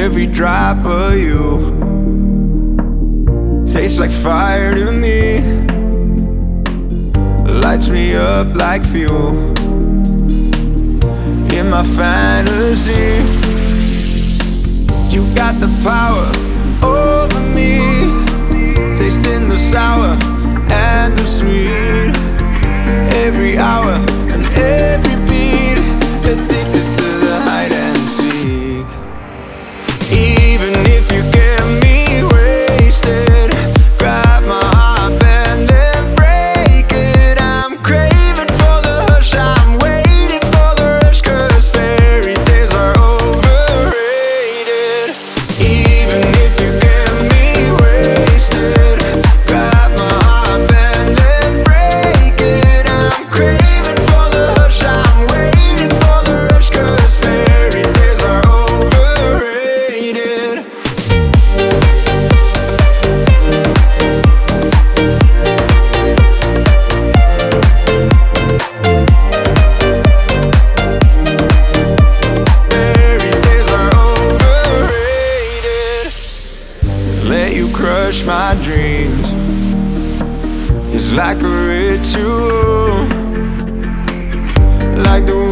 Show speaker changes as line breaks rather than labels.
every drop of you tastes like fire to me, lights me up like fuel in my fantasy. You got the power over me, tasting the sour and the sweet, every hour and every beat, addicted to the hide and seek. Even if you get me wasted, grab my heartband and break it. I'm craving for the hush, I'm waiting for the rush, 'cause fairy tales are overrated. Even if you get me wasted, grab my heartband and break it. I'm craving for the hush, I'm waiting for the rush, 'cause fairy tales are overrated. Fairy tales are overrated. Let you crush my dreams, it's like a ritual, like the